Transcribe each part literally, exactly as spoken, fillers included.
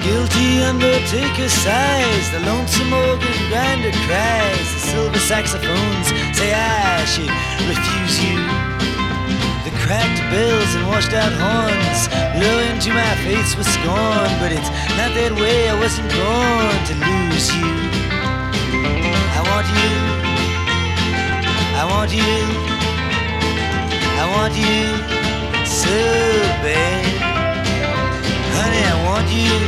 guilty undertaker sighs, the lonesome organ grinder cries, the silver saxophones say I should refuse you. The cracked bells and washed out horns blow into my face with scorn, but it's not that way, I wasn't born to lose you. I want you, I want you, I want you so bad. Honey, I want you.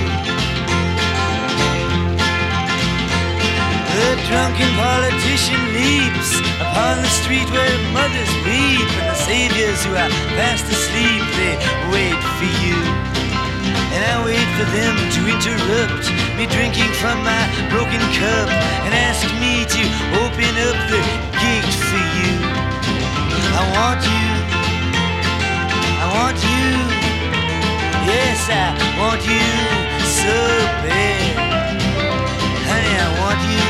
The drunken politician leaps upon the street where mothers weep, and the saviors who are fast asleep, they wait for you. And I wait for them to interrupt me drinking from my broken cup and ask me to open up the gate for you. I want you, I want you, yes, I want you so bad. Honey, I want you.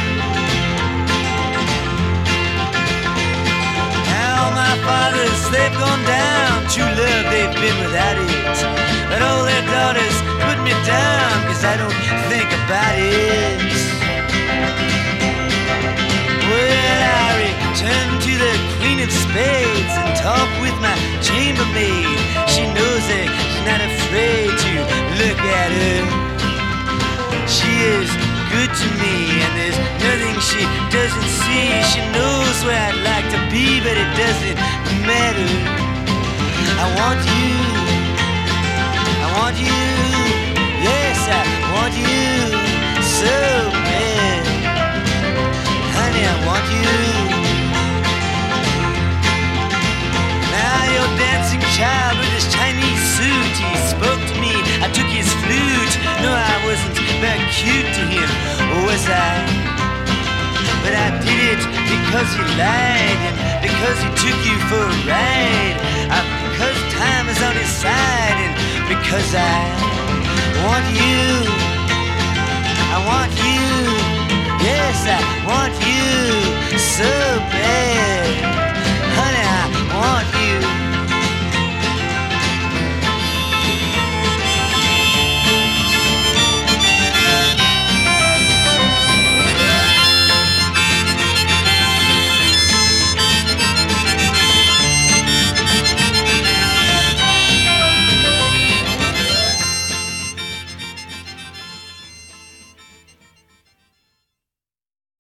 Now my fathers, they've gone down. True love, they've been without it. But all their daughters put me down, cause I don't think about it. Well, I return to the Queen of Spades and talk with my chambermaid. She knows that she's not afraid to look at her. She is good to me, and there's nothing she doesn't see. She knows where I'd like to be, but it doesn't matter. I want you, I want you, yes, I want you so bad. Honey, I want you. Now your dancing child with his Chinese suit, he spoke to me, I took his flute. No, I wasn't very cute to him, was I? But I did it because he lied, and because he took you for a ride, uh, because time is on his side, and because I want you, I want you, yes, I want you so bad.